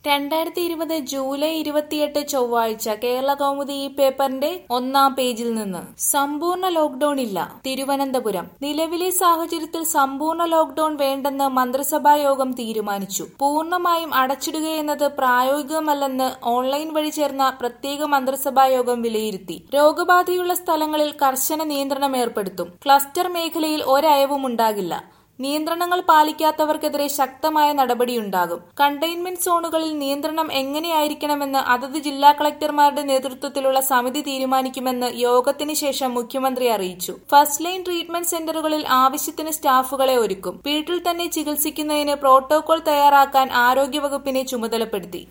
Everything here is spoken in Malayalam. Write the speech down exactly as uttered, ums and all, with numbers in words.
രണ്ടായിരത്തി ഇരുപത് ജൂലൈ ഇരുപത്തിയെട്ട് ചൊവ്വാഴ്ച കേരളകൗമുദി ഈ പേപ്പറിന്റെ ഒന്നാം പേജിൽ നിന്ന് സമ്പൂർണ്ണ ലോക്ഡൌൺ ഇല്ല തിരുവനന്തപുരം. നിലവിലെ സാഹചര്യത്തിൽ സമ്പൂർണ്ണ ലോക്ഡൌൺ വേണ്ടെന്ന് മന്ത്രിസഭാ യോഗം തീരുമാനിച്ചു. പൂർണ്ണമായും അടച്ചിടുകയെന്നത് പ്രായോഗികമല്ലെന്ന് ഓൺലൈൻ വഴി ചേർന്ന പ്രത്യേക മന്ത്രിസഭാ യോഗം വിലയിരുത്തി. രോഗബാധയുള്ള സ്ഥലങ്ങളിൽ കർശന നിയന്ത്രണം ഏർപ്പെടുത്തും. ക്ലസ്റ്റർ മേഖലയിൽ ഒരയവും ഉണ്ടാകില്ല. നിയന്ത്രണങ്ങൾ പാലിക്കാത്തവർക്കെതിരെ ശക്തമായ നടപടിയുണ്ടാകും. കണ്ടെയ്ൻമെന്റ് സോണുകളിൽ നിയന്ത്രണം എങ്ങനെയായിരിക്കണമെന്ന് അതത് ജില്ലാ കളക്ടർമാരുടെ നേതൃത്വത്തിലുള്ള സമിതി തീരുമാനിക്കുമെന്ന് യോഗത്തിന് ശേഷം മുഖ്യമന്ത്രി അറിയിച്ചു. ഫസ്റ്റ് ലൈൻ ട്രീറ്റ്മെന്റ് സെന്ററുകളിൽ ആവശ്യത്തിന് സ്റ്റാഫുകളെ ഒരുക്കും. വീട്ടിൽ തന്നെ ചികിത്സിക്കുന്നതിന് പ്രോട്ടോകോൾ തയ്യാറാക്കാൻ ആരോഗ്യവകുപ്പിനെ ചുമതലപ്പെടുത്തി.